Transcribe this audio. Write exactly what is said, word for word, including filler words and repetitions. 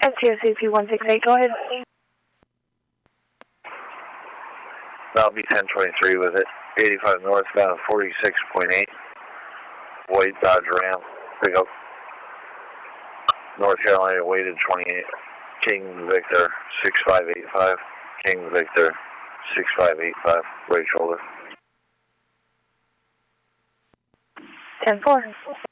five two C P one six eight, go ahead. That'll be ten twenty-three with it. eighty-five northbound, forty-six point eight. White Dodge Ram. Pick up. North Carolina, weighted twenty-eight. King Victor, six five eight five. King Victor, six five eight five. Right shoulder. ten four.